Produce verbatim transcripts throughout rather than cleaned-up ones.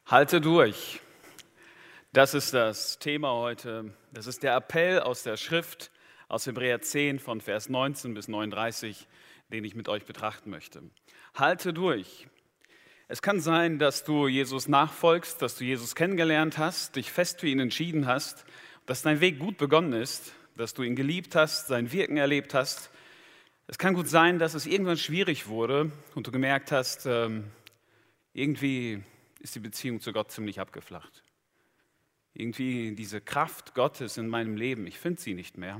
Halte durch. Das ist das Thema heute. Das ist der Appell aus der Schrift, aus Hebräer zehn von Vers neunzehn bis neununddreißig, den ich mit euch betrachten möchte. Halte durch. Es kann sein, dass du Jesus nachfolgst, dass du Jesus kennengelernt hast, dich fest für ihn entschieden hast, dass dein Weg gut begonnen ist, dass du ihn geliebt hast, sein Wirken erlebt hast. Es kann gut sein, dass es irgendwann schwierig wurde und du gemerkt hast, ähm, irgendwie ist die Beziehung zu Gott ziemlich abgeflacht. Irgendwie diese Kraft Gottes in meinem Leben, ich finde sie nicht mehr.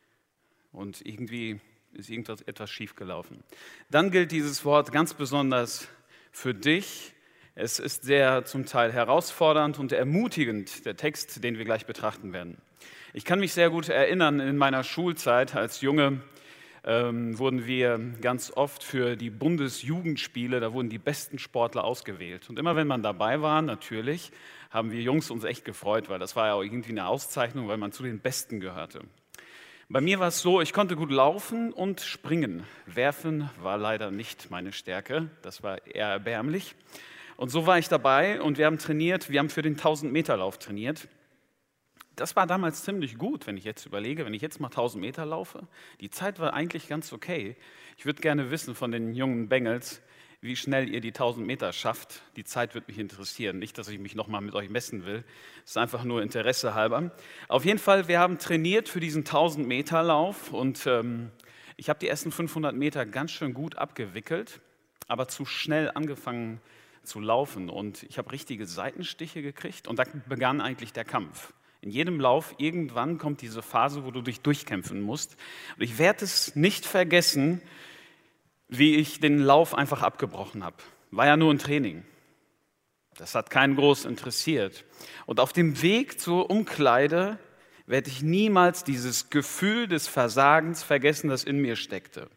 Und irgendwie ist irgendwas etwas schiefgelaufen. Dann gilt dieses Wort ganz besonders für dich. Es ist sehr zum Teil herausfordernd und ermutigend, der Text, den wir gleich betrachten werden. Ich kann mich sehr gut erinnern, in meiner Schulzeit als Junge ähm, wurden wir ganz oft für die Bundesjugendspiele, da wurden die besten Sportler ausgewählt. Und immer wenn man dabei war, natürlich, haben wir Jungs uns echt gefreut, weil das war ja auch irgendwie eine Auszeichnung, weil man zu den Besten gehörte. Bei mir war es so, ich konnte gut laufen und springen. Werfen war leider nicht meine Stärke, das war eher erbärmlich. Und so war ich dabei und wir haben trainiert, wir haben für den tausend-Meter-Lauf trainiert. Das war damals ziemlich gut, wenn ich jetzt überlege, wenn ich jetzt mal tausend Meter laufe. Die Zeit war eigentlich ganz okay. Ich würde gerne wissen von den jungen Bengels, wie schnell ihr die tausend Meter schafft. Die Zeit würde mich interessieren. Nicht, dass ich mich nochmal mit euch messen will. Das ist einfach nur Interesse halber. Auf jeden Fall, wir haben trainiert für diesen tausend Meter Lauf und ähm, ich habe die ersten fünfhundert Meter ganz schön gut abgewickelt, aber zu schnell angefangen zu laufen und ich habe richtige Seitenstiche gekriegt und da begann eigentlich der Kampf. In jedem Lauf, irgendwann kommt diese Phase, wo du dich durchkämpfen musst. Und ich werde es nicht vergessen, wie ich den Lauf einfach abgebrochen habe. War ja nur ein Training. Das hat keinen groß interessiert. Und auf dem Weg zur Umkleide werde ich niemals dieses Gefühl des Versagens vergessen, das in mir steckte.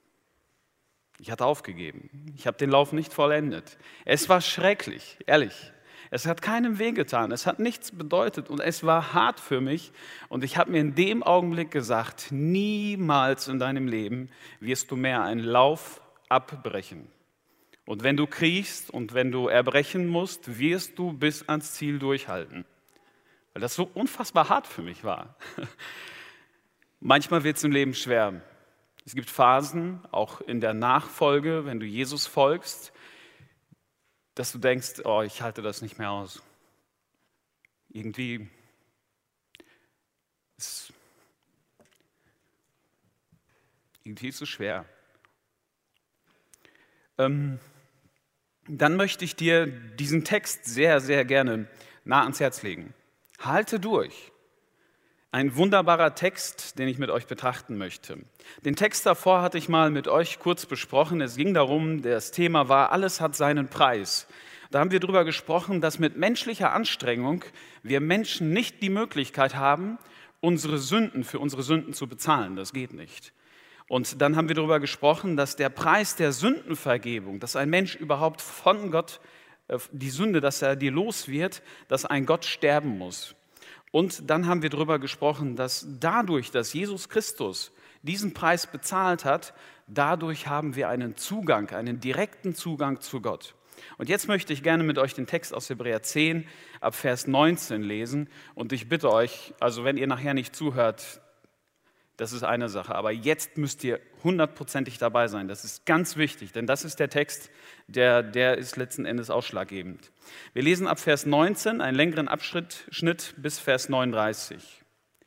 Ich hatte aufgegeben. Ich habe den Lauf nicht vollendet. Es war schrecklich, ehrlich. Es hat keinem wehgetan, es hat nichts bedeutet und es war hart für mich. Und ich habe mir in dem Augenblick gesagt, niemals in deinem Leben wirst du mehr einen Lauf abbrechen. Und wenn du kriechst und wenn du erbrechen musst, wirst du bis ans Ziel durchhalten. Weil das so unfassbar hart für mich war. Manchmal wird es im Leben schwer. Es gibt Phasen, auch in der Nachfolge, wenn du Jesus folgst, dass du denkst, oh, ich halte das nicht mehr aus. Irgendwie ist, irgendwie ist es schwer. Ähm, dann möchte ich dir diesen Text sehr, sehr gerne nah ans Herz legen. Halte durch. Ein wunderbarer Text, den ich mit euch betrachten möchte. Den Text davor hatte ich mal mit euch kurz besprochen. Es ging darum, das Thema war, alles hat seinen Preis. Da haben wir darüber gesprochen, dass mit menschlicher Anstrengung wir Menschen nicht die Möglichkeit haben, unsere Sünden für unsere Sünden zu bezahlen. Das geht nicht. Und dann haben wir darüber gesprochen, dass der Preis der Sündenvergebung, dass ein Mensch überhaupt von Gott, die Sünde, dass er dir los wird, dass ein Gott sterben muss. Und dann haben wir darüber gesprochen, dass dadurch, dass Jesus Christus diesen Preis bezahlt hat, dadurch haben wir einen Zugang, einen direkten Zugang zu Gott. Und jetzt möchte ich gerne mit euch den Text aus Hebräer zehn ab Vers neunzehn lesen. Und ich bitte euch, also wenn ihr nachher nicht zuhört, das ist eine Sache, aber jetzt müsst ihr hundertprozentig dabei sein. Das ist ganz wichtig, denn das ist der Text, der, der ist letzten Endes ausschlaggebend. Wir lesen ab Vers neunzehn, einen längeren Abschnitt bis Vers neununddreißig.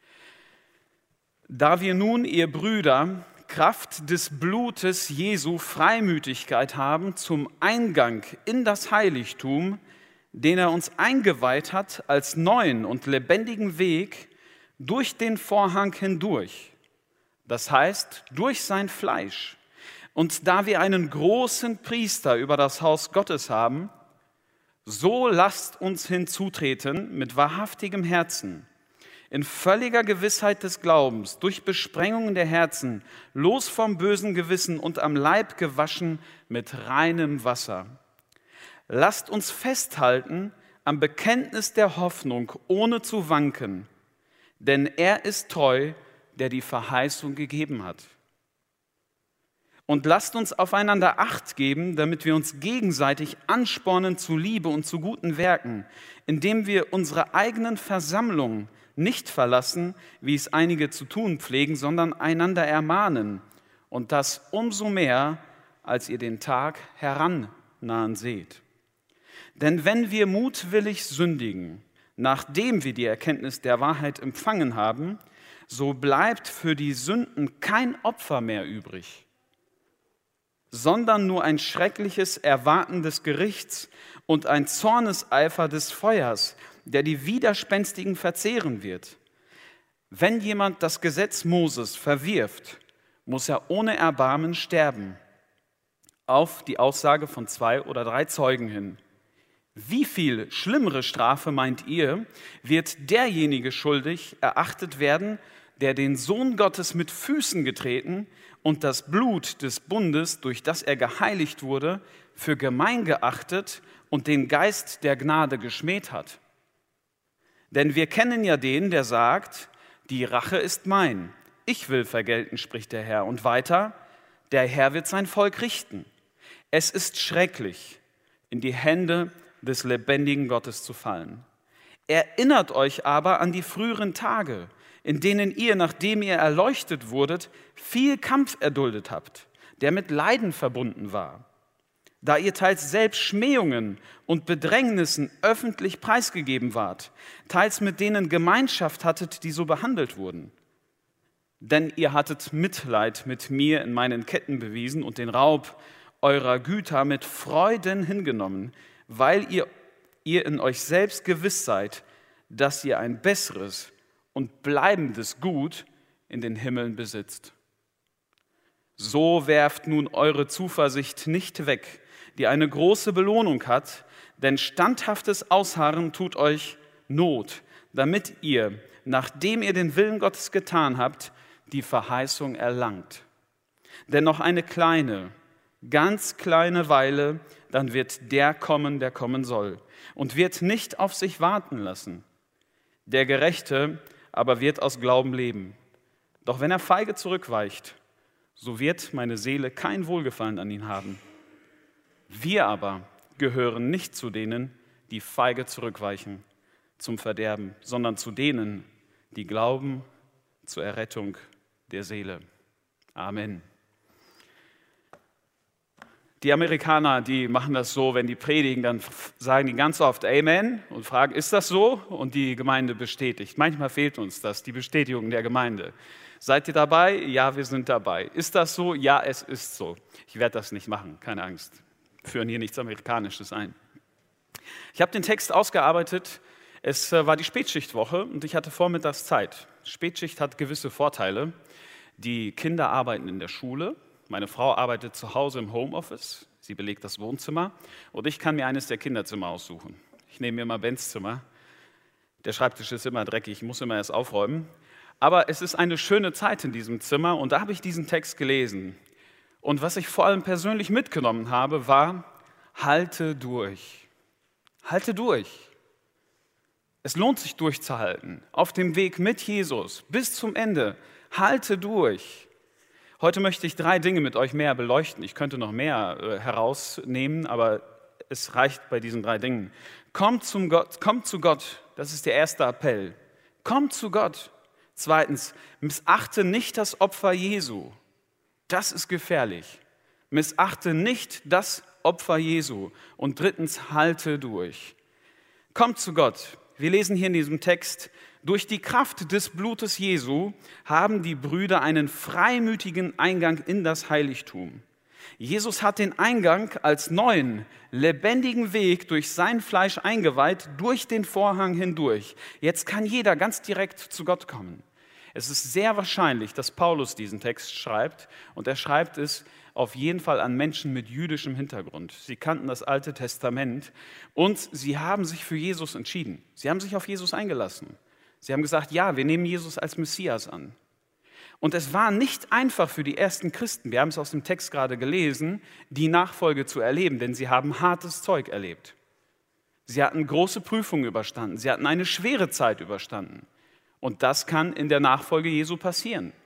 Da wir nun, ihr Brüder, Kraft des Blutes Jesu Freimütigkeit haben zum Eingang in das Heiligtum, den er uns eingeweiht hat als neuen und lebendigen Weg durch den Vorhang hindurch. Das heißt, durch sein Fleisch. Und da wir einen großen Priester über das Haus Gottes haben, so lasst uns hinzutreten mit wahrhaftigem Herzen, in völliger Gewissheit des Glaubens, durch Besprengungen der Herzen, los vom bösen Gewissen und am Leib gewaschen mit reinem Wasser. Lasst uns festhalten am Bekenntnis der Hoffnung, ohne zu wanken, denn er ist treu, der die Verheißung gegeben hat. Und lasst uns aufeinander Acht geben, damit wir uns gegenseitig anspornen zu Liebe und zu guten Werken, indem wir unsere eigenen Versammlungen nicht verlassen, wie es einige zu tun pflegen, sondern einander ermahnen. Und das umso mehr, als ihr den Tag herannahen seht. Denn wenn wir mutwillig sündigen, nachdem wir die Erkenntnis der Wahrheit empfangen haben, so bleibt für die Sünden kein Opfer mehr übrig, sondern nur ein schreckliches Erwarten des Gerichts und ein Zorneseifer des Feuers, der die Widerspenstigen verzehren wird. Wenn jemand das Gesetz Moses verwirft, muss er ohne Erbarmen sterben, auf die Aussage von zwei oder drei Zeugen hin. Wie viel schlimmere Strafe, meint ihr, wird derjenige schuldig erachtet werden, der den Sohn Gottes mit Füßen getreten und das Blut des Bundes, durch das er geheiligt wurde, für gemein geachtet und den Geist der Gnade geschmäht hat? Denn wir kennen ja den, der sagt, die Rache ist mein, ich will vergelten, spricht der Herr. Und weiter, der Herr wird sein Volk richten. Es ist schrecklich, in die Hände des lebendigen Gottes zu fallen. Erinnert euch aber an die früheren Tage, in denen ihr, nachdem ihr erleuchtet wurdet, viel Kampf erduldet habt, der mit Leiden verbunden war. Da ihr teils selbst Schmähungen und Bedrängnissen öffentlich preisgegeben wart, teils mit denen Gemeinschaft hattet, die so behandelt wurden. Denn ihr hattet Mitleid mit mir in meinen Ketten bewiesen und den Raub eurer Güter mit Freuden hingenommen, weil ihr, ihr in euch selbst gewiss seid, dass ihr ein besseres und bleibendes Gut in den Himmeln besitzt. So werft nun eure Zuversicht nicht weg, die eine große Belohnung hat, denn standhaftes Ausharren tut euch Not, damit ihr, nachdem ihr den Willen Gottes getan habt, die Verheißung erlangt. Denn noch eine kleine, ganz kleine Weile, dann wird der kommen, der kommen soll, und wird nicht auf sich warten lassen. Der Gerechte aber wird aus Glauben leben. Doch wenn er feige zurückweicht, so wird meine Seele kein Wohlgefallen an ihn haben. Wir aber gehören nicht zu denen, die feige zurückweichen zum Verderben, sondern zu denen, die glauben zur Errettung der Seele. Amen. Die Amerikaner, die machen das so, wenn die predigen, dann sagen die ganz oft Amen und fragen, ist das so? Und die Gemeinde bestätigt. Manchmal fehlt uns das, die Bestätigung der Gemeinde. Seid ihr dabei? Ja, wir sind dabei. Ist das so? Ja, es ist so. Ich werde das nicht machen, keine Angst. Wir führen hier nichts Amerikanisches ein. Ich habe den Text ausgearbeitet. Es war die Spätschichtwoche und ich hatte vormittags Zeit. Spätschicht hat gewisse Vorteile. Die Kinder arbeiten in der Schule. Meine Frau arbeitet zu Hause im Homeoffice. Sie belegt das Wohnzimmer. Und ich kann mir eines der Kinderzimmer aussuchen. Ich nehme mir mal Bens Zimmer. Der Schreibtisch ist immer dreckig, ich muss immer erst aufräumen. Aber es ist eine schöne Zeit in diesem Zimmer und da habe ich diesen Text gelesen. Und was ich vor allem persönlich mitgenommen habe, war, halte durch. Halte durch. Es lohnt sich durchzuhalten. Auf dem Weg mit Jesus bis zum Ende. Halte durch. Heute möchte ich drei Dinge mit euch mehr beleuchten. Ich könnte noch mehr äh, herausnehmen, aber es reicht bei diesen drei Dingen. Kommt zum Gott, kommt zu Gott, das ist der erste Appell. Kommt zu Gott. Zweitens, missachte nicht das Opfer Jesu. Das ist gefährlich. Missachte nicht das Opfer Jesu. Und drittens, halte durch. Kommt zu Gott. Wir lesen hier in diesem Text, durch die Kraft des Blutes Jesu haben die Brüder einen freimütigen Eingang in das Heiligtum. Jesus hat den Eingang als neuen, lebendigen Weg durch sein Fleisch eingeweiht, durch den Vorhang hindurch. Jetzt kann jeder ganz direkt zu Gott kommen. Es ist sehr wahrscheinlich, dass Paulus diesen Text schreibt und er schreibt es auf jeden Fall an Menschen mit jüdischem Hintergrund. Sie kannten das Alte Testament und sie haben sich für Jesus entschieden. Sie haben sich auf Jesus eingelassen. Sie haben gesagt, ja, wir nehmen Jesus als Messias an. Und es war nicht einfach für die ersten Christen, wir haben es aus dem Text gerade gelesen, die Nachfolge zu erleben, denn sie haben hartes Zeug erlebt. Sie hatten große Prüfungen überstanden, sie hatten eine schwere Zeit überstanden. Und das kann in der Nachfolge Jesu passieren.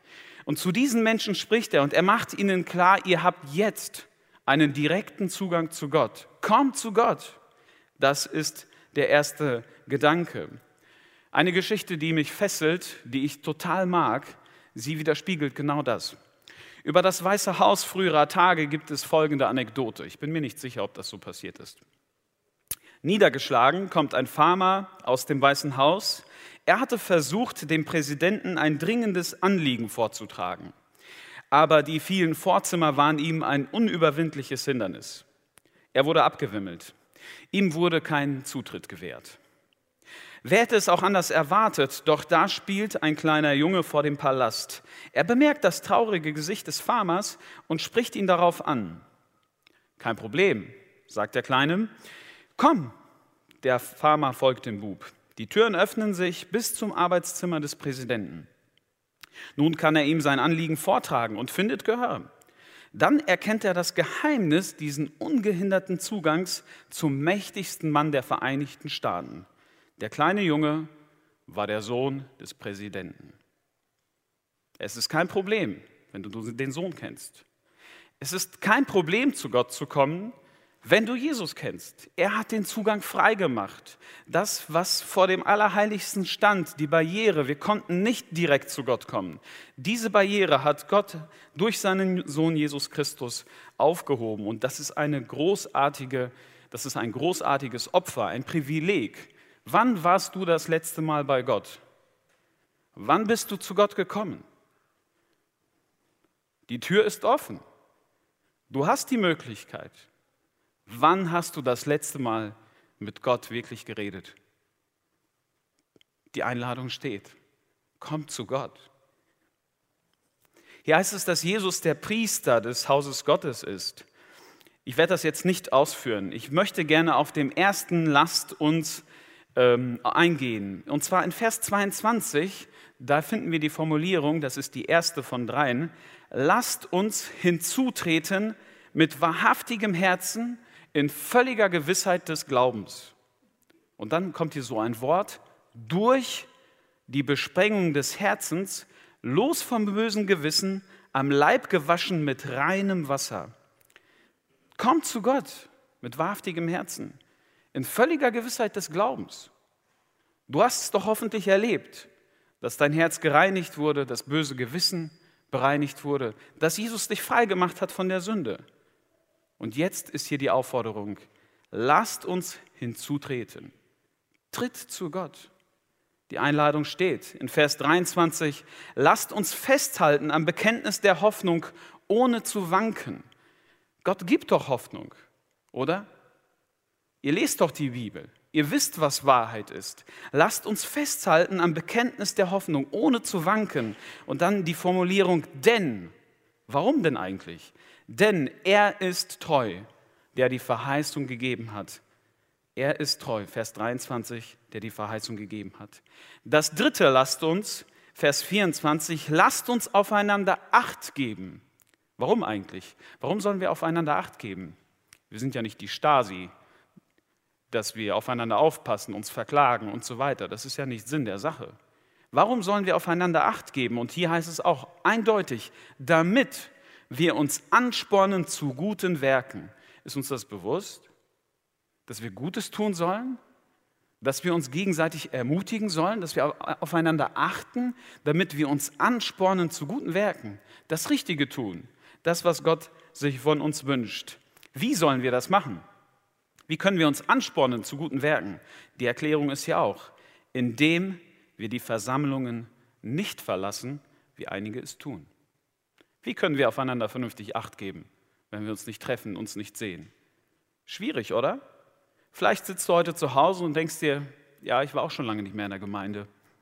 Und zu diesen Menschen spricht er und er macht ihnen klar, ihr habt jetzt einen direkten Zugang zu Gott. Kommt zu Gott. Das ist der erste Gedanke. Eine Geschichte, die mich fesselt, die ich total mag, sie widerspiegelt genau das. Über das Weiße Haus früherer Tage gibt es folgende Anekdote. Ich bin mir nicht sicher, ob das so passiert ist. Niedergeschlagen kommt ein Farmer aus dem Weißen Haus. Er hatte versucht, dem Präsidenten ein dringendes Anliegen vorzutragen. Aber die vielen Vorzimmer waren ihm ein unüberwindliches Hindernis. Er wurde abgewimmelt. Ihm wurde kein Zutritt gewährt. Wer hätte es auch anders erwartet, doch da spielt ein kleiner Junge vor dem Palast. Er bemerkt das traurige Gesicht des Farmers und spricht ihn darauf an. Kein Problem, sagt der Kleine. Komm, der Farmer folgt dem Bub. Die Türen öffnen sich bis zum Arbeitszimmer des Präsidenten. Nun kann er ihm sein Anliegen vortragen und findet Gehör. Dann erkennt er das Geheimnis diesen ungehinderten Zugangs zum mächtigsten Mann der Vereinigten Staaten. Der kleine Junge war der Sohn des Präsidenten. Es ist kein Problem, wenn du den Sohn kennst. Es ist kein Problem, zu Gott zu kommen, wenn du Jesus kennst. Er hat den Zugang freigemacht. Das, was vor dem Allerheiligsten stand, die Barriere, wir konnten nicht direkt zu Gott kommen. Diese Barriere hat Gott durch seinen Sohn Jesus Christus aufgehoben. Und das ist eine großartige, das ist ein großartiges Opfer, ein Privileg. Wann warst du das letzte Mal bei Gott? Wann bist du zu Gott gekommen? Die Tür ist offen. Du hast die Möglichkeit. Wann hast du das letzte Mal mit Gott wirklich geredet? Die Einladung steht. Komm zu Gott. Hier heißt es, dass Jesus der Priester des Hauses Gottes ist. Ich werde das jetzt nicht ausführen. Ich möchte gerne auf dem ersten Lasst uns ähm, eingehen. Und zwar in Vers zweiundzwanzig, da finden wir die Formulierung, das ist die erste von dreien. Lasst uns hinzutreten mit wahrhaftigem Herzen, in völliger Gewissheit des Glaubens. Und dann kommt hier so ein Wort, durch die Besprengung des Herzens, los vom bösen Gewissen, am Leib gewaschen mit reinem Wasser. Kommt zu Gott mit wahrhaftigem Herzen, in völliger Gewissheit des Glaubens. Du hast es doch hoffentlich erlebt, dass dein Herz gereinigt wurde, das böse Gewissen bereinigt wurde, dass Jesus dich frei gemacht hat von der Sünde. Und jetzt ist hier die Aufforderung, lasst uns hinzutreten. Tritt zu Gott. Die Einladung steht in Vers dreiundzwanzig, lasst uns festhalten am Bekenntnis der Hoffnung, ohne zu wanken. Gott gibt doch Hoffnung, oder? Ihr lest doch die Bibel, ihr wisst, was Wahrheit ist. Lasst uns festhalten am Bekenntnis der Hoffnung, ohne zu wanken. Und dann die Formulierung, denn. Warum denn eigentlich? Denn er ist treu, der die Verheißung gegeben hat. Er ist treu, Vers dreiundzwanzig, der die Verheißung gegeben hat. Das dritte, lasst uns, Vers vierundzwanzig, lasst uns aufeinander Acht geben. Warum eigentlich? Warum sollen wir aufeinander Acht geben? Wir sind ja nicht die Stasi, dass wir aufeinander aufpassen, uns verklagen und so weiter. Das ist ja nicht Sinn der Sache. Warum sollen wir aufeinander Acht geben? Und hier heißt es auch eindeutig, damit wir uns anspornen zu guten Werken. Ist uns das bewusst, dass wir Gutes tun sollen? Dass wir uns gegenseitig ermutigen sollen? Dass wir aufeinander achten, damit wir uns anspornen zu guten Werken? Das Richtige tun, das, was Gott sich von uns wünscht. Wie sollen wir das machen? Wie können wir uns anspornen zu guten Werken? Die Erklärung ist hier auch, indem wir die Versammlungen nicht verlassen, wie einige es tun. Wie können wir aufeinander vernünftig Acht geben, wenn wir uns nicht treffen, uns nicht sehen? Schwierig, oder? Vielleicht sitzt du heute zu Hause und denkst dir, ja, ich war auch schon lange nicht mehr in der Gemeinde.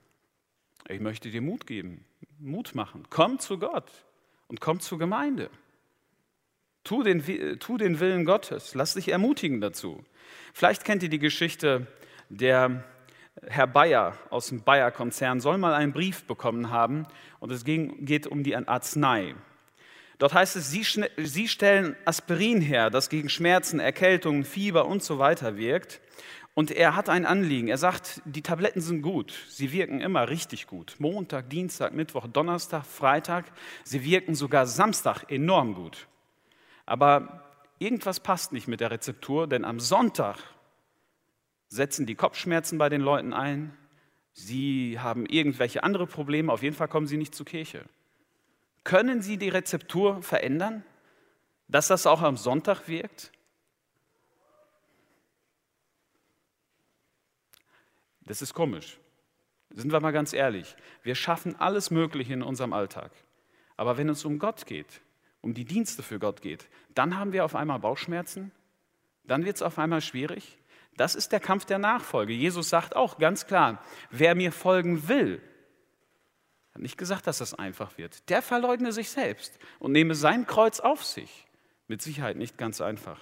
Ich möchte dir Mut geben, Mut machen. Komm zu Gott und komm zur Gemeinde. Tu den, tu den Willen Gottes, lass dich ermutigen dazu. Vielleicht kennt ihr die Geschichte, der Herr Bayer aus dem Bayer-Konzern soll mal einen Brief bekommen haben und es ging, geht um die Arznei. Dort heißt es, sie, sie stellen Aspirin her, das gegen Schmerzen, Erkältungen, Fieber und so weiter wirkt. Und er hat ein Anliegen. Er sagt, die Tabletten sind gut. Sie wirken immer richtig gut. Montag, Dienstag, Mittwoch, Donnerstag, Freitag. Sie wirken sogar Samstag enorm gut. Aber irgendwas passt nicht mit der Rezeptur, denn am Sonntag setzen die Kopfschmerzen bei den Leuten ein. Sie haben irgendwelche andere Probleme. Auf jeden Fall kommen sie nicht zur Kirche. Können Sie die Rezeptur verändern, dass das auch am Sonntag wirkt? Das ist komisch. Sind wir mal ganz ehrlich. Wir schaffen alles Mögliche in unserem Alltag. Aber wenn es um Gott geht, um die Dienste für Gott geht, dann haben wir auf einmal Bauchschmerzen, dann wird es auf einmal schwierig. Das ist der Kampf der Nachfolge. Jesus sagt auch ganz klar, wer mir folgen will, hat nicht gesagt, dass das einfach wird. Der verleugne sich selbst und nehme sein Kreuz auf sich. Mit Sicherheit nicht ganz einfach.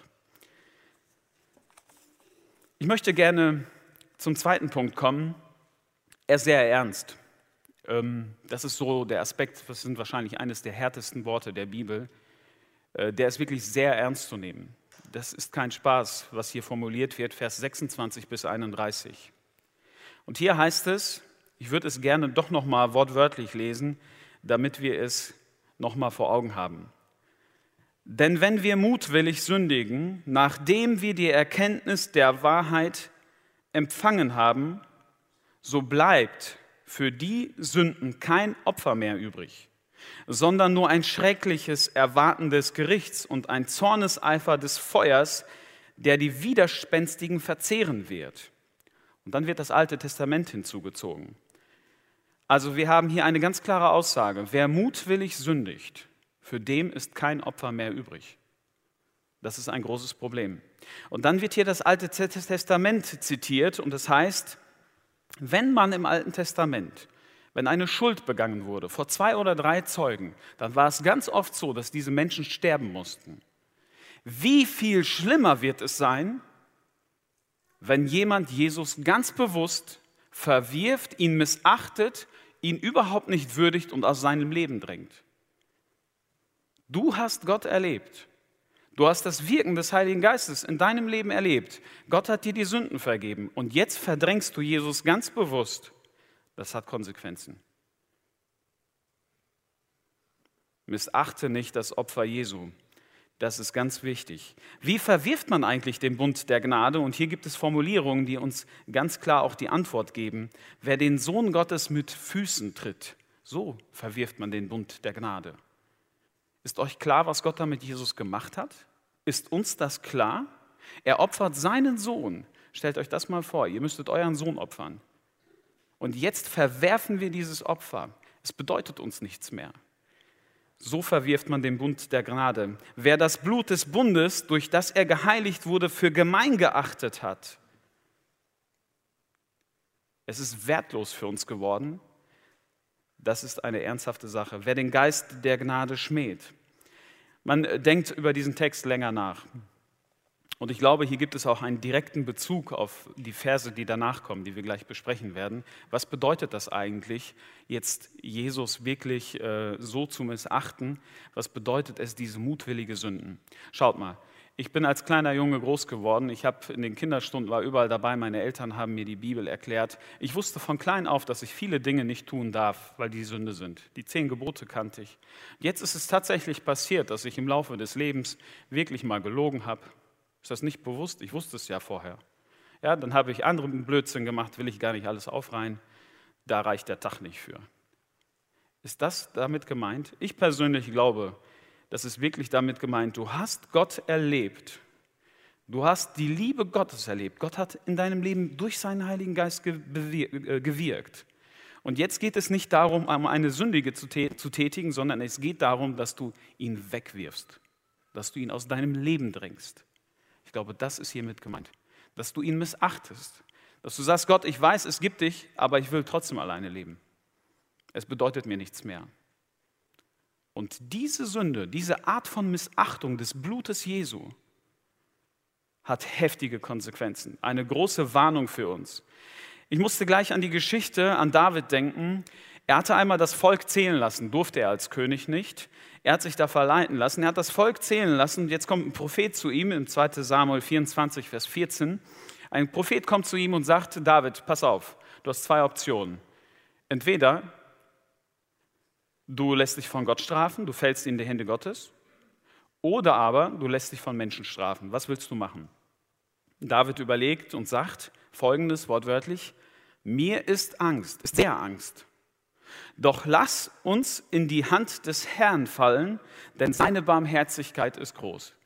Ich möchte gerne zum zweiten Punkt kommen. Er ist sehr ernst. Das ist so der Aspekt, das sind wahrscheinlich eines der härtesten Worte der Bibel. Der ist wirklich sehr ernst zu nehmen. Das ist kein Spaß, was hier formuliert wird, Vers sechsundzwanzig bis einunddreißig. Und hier heißt es, ich würde es gerne doch noch mal wortwörtlich lesen, damit wir es noch mal vor Augen haben. Denn wenn wir mutwillig sündigen, nachdem wir die Erkenntnis der Wahrheit empfangen haben, so bleibt für die Sünden kein Opfer mehr übrig, sondern nur ein schreckliches Erwarten des Gerichts und ein Zorneseifer des Feuers, der die Widerspenstigen verzehren wird. Und dann wird das Alte Testament hinzugezogen. Also wir haben hier eine ganz klare Aussage. Wer mutwillig sündigt, für den ist kein Opfer mehr übrig. Das ist ein großes Problem. Und dann wird hier das Alte Testament zitiert und das heißt, wenn man im Alten Testament, wenn eine Schuld begangen wurde vor zwei oder drei Zeugen, dann war es ganz oft so, dass diese Menschen sterben mussten. Wie viel schlimmer wird es sein, wenn jemand Jesus ganz bewusst verwirft, ihn missachtet, ihn überhaupt nicht würdigt und aus seinem Leben drängt. Du hast Gott erlebt. Du hast das Wirken des Heiligen Geistes in deinem Leben erlebt. Gott hat dir die Sünden vergeben und jetzt verdrängst du Jesus ganz bewusst. Das hat Konsequenzen. Missachte nicht das Opfer Jesu. Das ist ganz wichtig. Wie verwirft man eigentlich den Bund der Gnade? Und hier gibt es Formulierungen, die uns ganz klar auch die Antwort geben. Wer den Sohn Gottes mit Füßen tritt, so verwirft man den Bund der Gnade. Ist euch klar, was Gott da mit Jesus gemacht hat? Ist uns das klar? Er opfert seinen Sohn. Stellt euch das mal vor, ihr müsstet euren Sohn opfern. Und jetzt verwerfen wir dieses Opfer. Es bedeutet uns nichts mehr. So verwirft man den Bund der Gnade. Wer das Blut des Bundes, durch das er geheiligt wurde, für gemein geachtet hat, es ist wertlos für uns geworden. Das ist eine ernsthafte Sache. Wer den Geist der Gnade schmäht. Man denkt über diesen Text länger nach. Und ich glaube, hier gibt es auch einen direkten Bezug auf die Verse, die danach kommen, die wir gleich besprechen werden. Was bedeutet das eigentlich, jetzt Jesus wirklich äh, so zu missachten? Was bedeutet es, diese mutwillige Sünden? Schaut mal, ich bin als kleiner Junge groß geworden. Ich habe in den Kinderstunden, war überall dabei. Meine Eltern haben mir die Bibel erklärt. Ich wusste von klein auf, dass ich viele Dinge nicht tun darf, weil die Sünde sind. Die zehn Gebote kannte ich. Jetzt ist es tatsächlich passiert, dass ich im Laufe des Lebens wirklich mal gelogen habe. Ist das nicht bewusst? Ich wusste es ja vorher. Ja, dann habe ich anderen Blödsinn gemacht, will ich gar nicht alles aufreihen. Da reicht der Tag nicht für. Ist das damit gemeint? Ich persönlich glaube, das ist wirklich damit gemeint, du hast Gott erlebt. Du hast die Liebe Gottes erlebt. Gott hat in deinem Leben durch seinen Heiligen Geist gewirkt. Und jetzt geht es nicht darum, um eine Sündige zu tätigen, sondern es geht darum, dass du ihn wegwirfst, dass du ihn aus deinem Leben drängst. Ich glaube, das ist hiermit gemeint. Dass du ihn missachtest. Dass du sagst, Gott, ich weiß, es gibt dich, aber ich will trotzdem alleine leben. Es bedeutet mir nichts mehr. Und diese Sünde, diese Art von Missachtung des Blutes Jesu hat heftige Konsequenzen. Eine große Warnung für uns. Ich musste gleich an die Geschichte an David denken. Er hatte einmal das Volk zählen lassen, durfte er als König nicht. Er hat sich da verleiten lassen, er hat das Volk zählen lassen. Jetzt kommt ein Prophet zu ihm, im zweiten Samuel vierundzwanzig, Vers vierzehn. Ein Prophet kommt zu ihm und sagt, David, pass auf, du hast zwei Optionen. Entweder du lässt dich von Gott strafen, du fällst in die Hände Gottes, oder aber du lässt dich von Menschen strafen. Was willst du machen? David überlegt und sagt Folgendes wortwörtlich, mir ist Angst, ist sehr Angst. Doch lass uns in die Hand des Herrn fallen, denn seine Barmherzigkeit ist groß.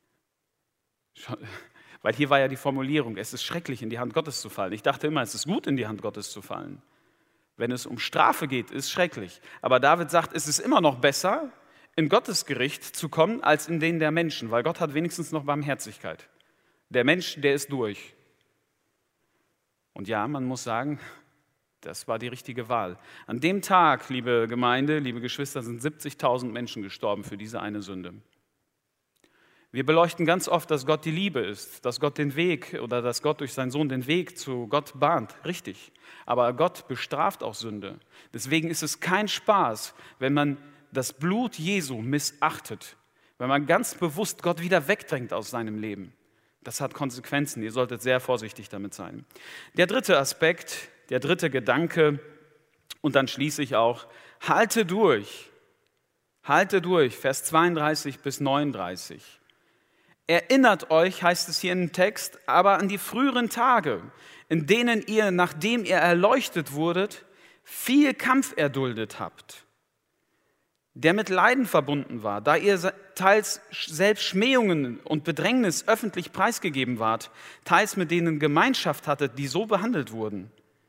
Weil hier war ja die Formulierung, es ist schrecklich, in die Hand Gottes zu fallen. Ich dachte immer, es ist gut, in die Hand Gottes zu fallen. Wenn es um Strafe geht, ist es schrecklich. Aber David sagt, es ist immer noch besser, in Gottes Gericht zu kommen, als in den der Menschen, weil Gott hat wenigstens noch Barmherzigkeit. Der Mensch, der ist durch. Und ja, man muss sagen, das war die richtige Wahl. An dem Tag, liebe Gemeinde, liebe Geschwister, sind siebzigtausend Menschen gestorben für diese eine Sünde. Wir beleuchten ganz oft, dass Gott die Liebe ist, dass Gott den Weg oder dass Gott durch seinen Sohn den Weg zu Gott bahnt. Richtig. Aber Gott bestraft auch Sünde. Deswegen ist es kein Spaß, wenn man das Blut Jesu missachtet, wenn man ganz bewusst Gott wieder wegdrängt aus seinem Leben. Das hat Konsequenzen. Ihr solltet sehr vorsichtig damit sein. Der dritte Aspekt, der dritte Gedanke, und dann schließe ich auch, halte durch. Halte durch, Vers zweiunddreißig bis neununddreißig. Erinnert euch, heißt es hier im Text, aber an die früheren Tage, in denen ihr, nachdem ihr erleuchtet wurdet, viel Kampf erduldet habt, der mit Leiden verbunden war, da ihr teils selbst Schmähungen und Bedrängnis öffentlich preisgegeben wart, teils mit denen Gemeinschaft hattet, die so behandelt wurden.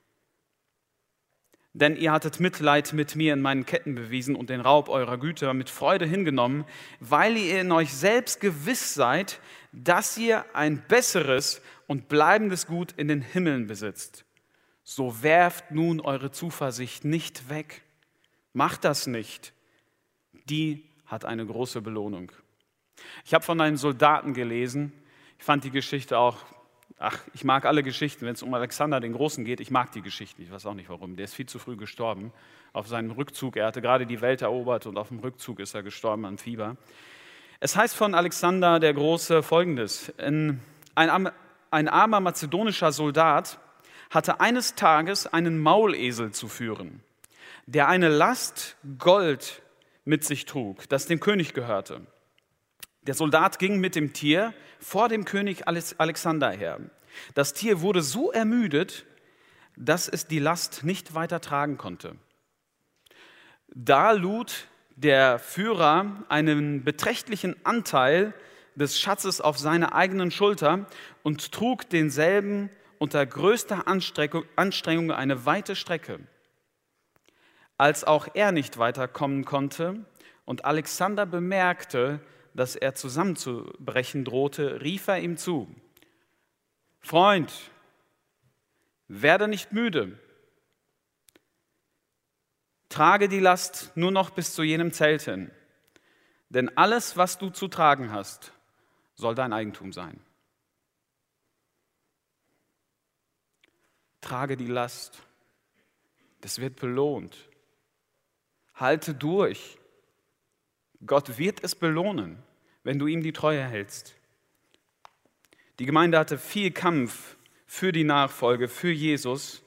Denn ihr hattet Mitleid mit mir in meinen Ketten bewiesen und den Raub eurer Güter mit Freude hingenommen, weil ihr in euch selbst gewiss seid, dass ihr ein besseres und bleibendes Gut in den Himmeln besitzt. So werft nun eure Zuversicht nicht weg. Macht das nicht. Die hat eine große Belohnung. Ich habe von einem Soldaten gelesen, ich fand die Geschichte auch, ach, ich mag alle Geschichten, wenn es um Alexander den Großen geht, ich mag die Geschichten, ich weiß auch nicht warum, der ist viel zu früh gestorben auf seinem Rückzug, er hatte gerade die Welt erobert und auf dem Rückzug ist er gestorben an Fieber. Es heißt von Alexander der Große Folgendes, ein, ein, ein armer mazedonischer Soldat hatte eines Tages einen Maulesel zu führen, der eine Last Gold mit sich trug, das dem König gehörte. Der Soldat ging mit dem Tier vor dem König Alexander her. Das Tier wurde so ermüdet, dass es die Last nicht weiter tragen konnte. Da lud der Führer einen beträchtlichen Anteil des Schatzes auf seine eigenen Schulter und trug denselben unter größter Anstrengung eine weite Strecke. Als auch er nicht weiterkommen konnte und Alexander bemerkte, dass er zusammenzubrechen drohte, rief er ihm zu: Freund, werde nicht müde. Trage die Last nur noch bis zu jenem Zelt hin, denn alles, was du zu tragen hast, soll dein Eigentum sein. Trage die Last, das wird belohnt. Halte durch. Gott wird es belohnen, wenn du ihm die Treue hältst. Die Gemeinde hatte viel Kampf für die Nachfolge, für Jesus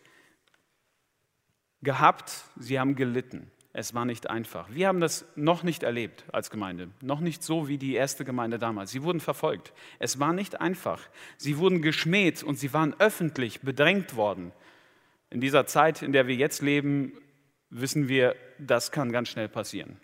gehabt. Sie haben gelitten. Es war nicht einfach. Wir haben das noch nicht erlebt als Gemeinde. Noch nicht so wie die erste Gemeinde damals. Sie wurden verfolgt. Es war nicht einfach. Sie wurden geschmäht und sie waren öffentlich bedrängt worden. In dieser Zeit, in der wir jetzt leben, wissen wir, das kann ganz schnell passieren.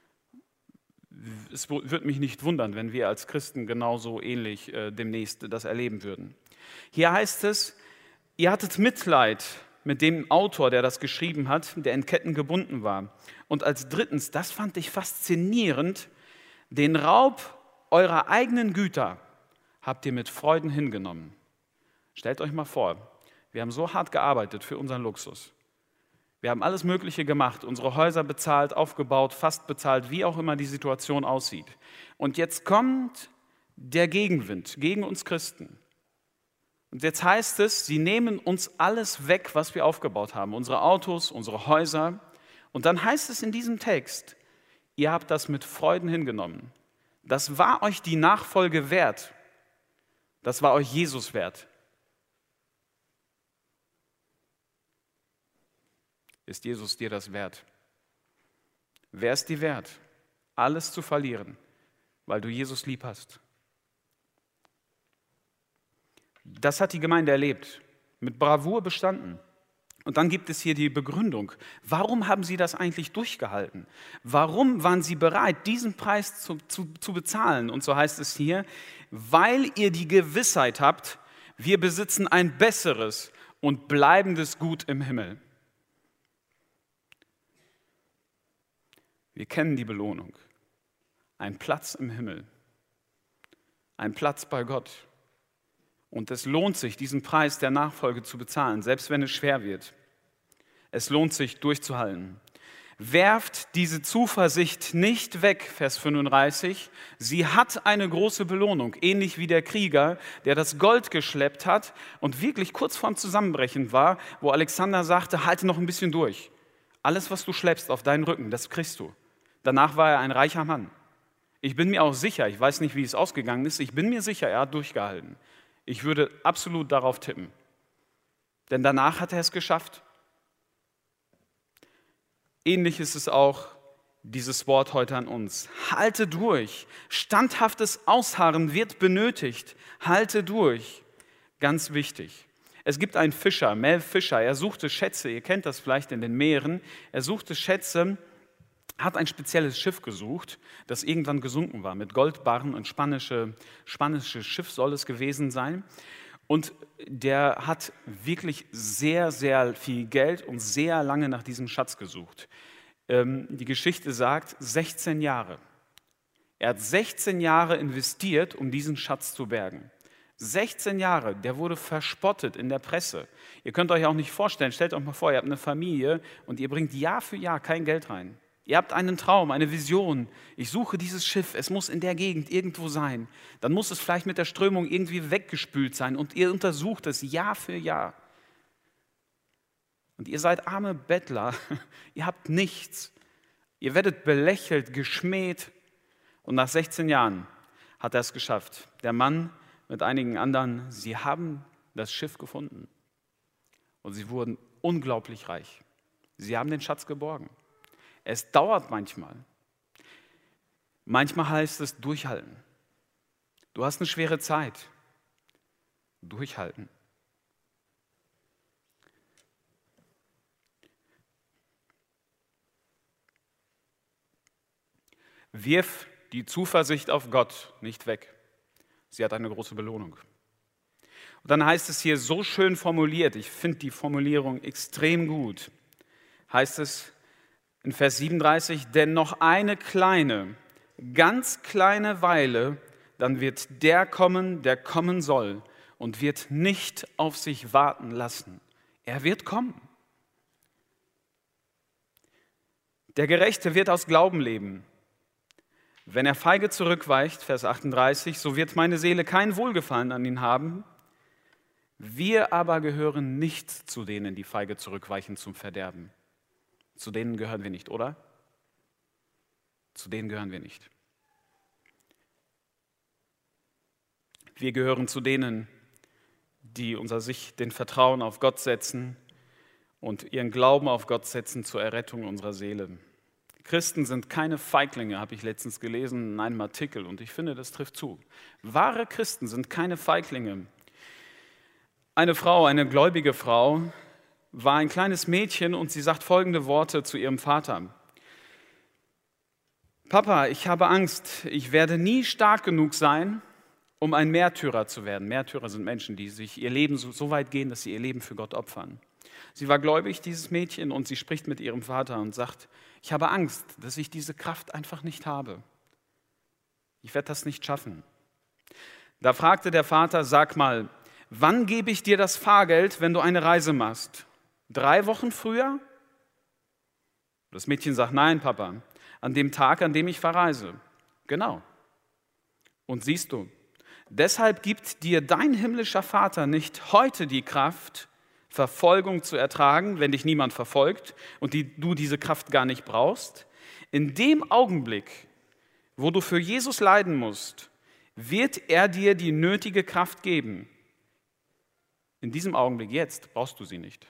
Es würde mich nicht wundern, wenn wir als Christen genauso ähnlich äh, demnächst das erleben würden. Hier heißt es, ihr hattet Mitleid mit dem Autor, der das geschrieben hat, der in Ketten gebunden war. Und als drittens, das fand ich faszinierend, den Raub eurer eigenen Güter habt ihr mit Freuden hingenommen. Stellt euch mal vor, wir haben so hart gearbeitet für unseren Luxus. Wir haben alles Mögliche gemacht, unsere Häuser bezahlt, aufgebaut, fast bezahlt, wie auch immer die Situation aussieht. Und jetzt kommt der Gegenwind gegen uns Christen. Und jetzt heißt es, sie nehmen uns alles weg, was wir aufgebaut haben. Unsere Autos, unsere Häuser, Und dann heißt es in diesem Text, ihr habt das mit Freuden hingenommen. Das war euch die Nachfolge wert. Das war euch Jesus wert. Ist Jesus dir das wert? Wer ist dir wert, alles zu verlieren, weil du Jesus lieb hast? Das hat die Gemeinde erlebt, mit Bravour bestanden. Und dann gibt es hier die Begründung. Warum haben sie das eigentlich durchgehalten? Warum waren sie bereit, diesen Preis zu, zu, zu bezahlen? Und so heißt es hier, weil ihr die Gewissheit habt, wir besitzen ein besseres und bleibendes Gut im Himmel. Wir kennen die Belohnung. Ein Platz im Himmel. Ein Platz bei Gott. Und es lohnt sich, diesen Preis der Nachfolge zu bezahlen, selbst wenn es schwer wird. Es lohnt sich, durchzuhalten. Werft diese Zuversicht nicht weg, Vers fünfunddreißig. Sie hat eine große Belohnung, ähnlich wie der Krieger, der das Gold geschleppt hat und wirklich kurz vorm Zusammenbrechen war, wo Alexander sagte, halte noch ein bisschen durch. Alles, was du schleppst auf deinen Rücken, das kriegst du. Danach war er ein reicher Mann. Ich bin mir auch sicher, ich weiß nicht, wie es ausgegangen ist, ich bin mir sicher, er hat durchgehalten. Ich würde absolut darauf tippen. Denn danach hat er es geschafft. Ähnlich ist es auch, dieses Wort heute an uns. Halte durch. Standhaftes Ausharren wird benötigt. Halte durch. Ganz wichtig. Es gibt einen Fischer, Mel Fischer, er suchte Schätze, ihr kennt das vielleicht in den Meeren. Er suchte Schätze, hat ein spezielles Schiff gesucht, das irgendwann gesunken war, mit Goldbarren, ein spanische, spanisches Schiff soll es gewesen sein. Und der hat wirklich sehr, sehr viel Geld und sehr lange nach diesem Schatz gesucht. Ähm, die Geschichte sagt, sechzehn Jahre. Er hat sechzehn Jahre investiert, um diesen Schatz zu bergen. sechzehn Jahre, der wurde verspottet in der Presse. Ihr könnt euch auch nicht vorstellen, stellt euch mal vor, ihr habt eine Familie und ihr bringt Jahr für Jahr kein Geld rein. Ihr habt einen Traum, eine Vision. Ich suche dieses Schiff, es muss in der Gegend irgendwo sein. Dann muss es vielleicht mit der Strömung irgendwie weggespült sein und ihr untersucht es Jahr für Jahr. Und ihr seid arme Bettler, ihr habt nichts. Ihr werdet belächelt, geschmäht und nach sechzehn Jahren hat er es geschafft. Der Mann mit einigen anderen, sie haben das Schiff gefunden und sie wurden unglaublich reich. Sie haben den Schatz geborgen. Es dauert manchmal. Manchmal heißt es durchhalten. Du hast eine schwere Zeit. Durchhalten. Wirf die Zuversicht auf Gott nicht weg. Sie hat eine große Belohnung. Und dann heißt es hier so schön formuliert, ich finde die Formulierung extrem gut, heißt es, in Vers siebenunddreißig, denn noch eine kleine, ganz kleine Weile, dann wird der kommen, der kommen soll und wird nicht auf sich warten lassen. Er wird kommen. Der Gerechte wird aus Glauben leben. Wenn er feige zurückweicht, Vers achtunddreißig, so wird meine Seele kein Wohlgefallen an ihn haben. Wir aber gehören nicht zu denen, die feige zurückweichen zum Verderben. Zu denen gehören wir nicht, oder? Zu denen gehören wir nicht. Wir gehören zu denen, die unser sich den Vertrauen auf Gott setzen und ihren Glauben auf Gott setzen zur Errettung unserer Seele. Christen sind keine Feiglinge, habe ich letztens gelesen in einem Artikel und ich finde, das trifft zu. Wahre Christen sind keine Feiglinge. Eine Frau, eine gläubige Frau, war ein kleines Mädchen und sie sagt folgende Worte zu ihrem Vater. Papa, ich habe Angst, ich werde nie stark genug sein, um ein Märtyrer zu werden. Märtyrer sind Menschen, die sich ihr Leben so, so weit gehen, dass sie ihr Leben für Gott opfern. Sie war gläubig, dieses Mädchen, und sie spricht mit ihrem Vater und sagt, ich habe Angst, dass ich diese Kraft einfach nicht habe. Ich werde das nicht schaffen. Da fragte der Vater, sag mal, wann gebe ich dir das Fahrgeld, wenn du eine Reise machst? Drei Wochen früher? Das Mädchen sagt, nein, Papa, an dem Tag, an dem ich verreise. Genau. Und siehst du, deshalb gibt dir dein himmlischer Vater nicht heute die Kraft, Verfolgung zu ertragen, wenn dich niemand verfolgt und die, du diese Kraft gar nicht brauchst. In dem Augenblick, wo du für Jesus leiden musst, wird er dir die nötige Kraft geben. In diesem Augenblick, jetzt, brauchst du sie nicht.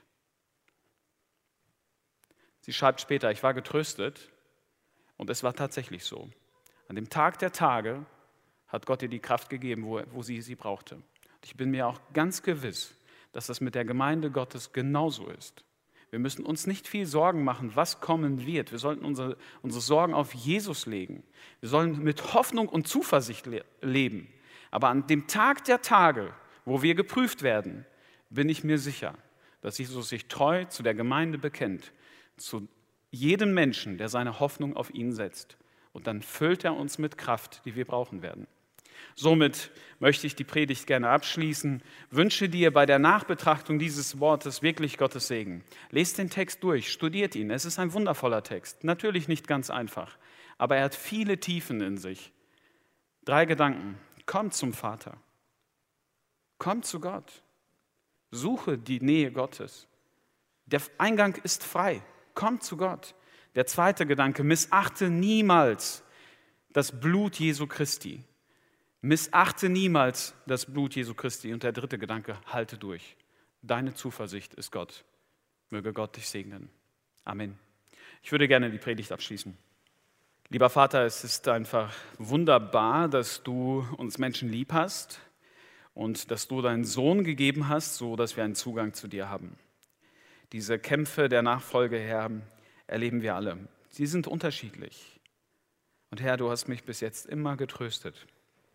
Sie schreibt später, ich war getröstet und es war tatsächlich so. An dem Tag der Tage hat Gott ihr die Kraft gegeben, wo, wo sie sie brauchte. Und ich bin mir auch ganz gewiss, dass das mit der Gemeinde Gottes genauso ist. Wir müssen uns nicht viel Sorgen machen, was kommen wird. Wir sollten unsere, unsere Sorgen auf Jesus legen. Wir sollen mit Hoffnung und Zuversicht le- leben. Aber an dem Tag der Tage, wo wir geprüft werden, bin ich mir sicher, dass Jesus sich treu zu der Gemeinde bekennt, zu jedem Menschen, der seine Hoffnung auf ihn setzt. Und dann füllt er uns mit Kraft, die wir brauchen werden. Somit möchte ich die Predigt gerne abschließen. Wünsche dir bei der Nachbetrachtung dieses Wortes wirklich Gottes Segen. Lest den Text durch, studiert ihn. Es ist ein wundervoller Text. Natürlich nicht ganz einfach, aber er hat viele Tiefen in sich. Drei Gedanken. Komm zum Vater. Komm zu Gott. Suche die Nähe Gottes. Der Eingang ist frei. Komm zu Gott. Der zweite Gedanke. Missachte niemals das Blut Jesu Christi. Missachte niemals das Blut Jesu Christi. Und der dritte Gedanke, halte durch. Deine Zuversicht ist Gott. Möge Gott dich segnen. Amen. Ich würde gerne die Predigt abschließen. Lieber Vater, es ist einfach wunderbar, dass du uns Menschen lieb hast und dass du deinen Sohn gegeben hast, so dass wir einen Zugang zu dir haben. Diese Kämpfe der Nachfolge, Herr, erleben wir alle. Sie sind unterschiedlich. Und Herr, du hast mich bis jetzt immer getröstet.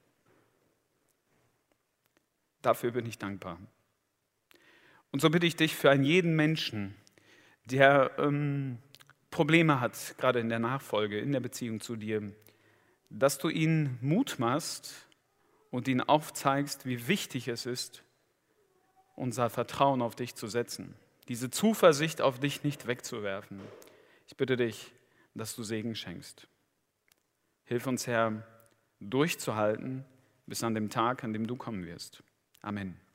Dafür bin ich dankbar. Und so bitte ich dich für einen jeden Menschen, der ähm, Probleme hat, gerade in der Nachfolge, in der Beziehung zu dir, dass du ihnen Mut machst und ihnen aufzeigst, wie wichtig es ist, unser Vertrauen auf dich zu setzen, diese Zuversicht auf dich nicht wegzuwerfen. Ich bitte dich, dass du Segen schenkst. Hilf uns, Herr, durchzuhalten bis an den Tag, an dem du kommen wirst. Amen.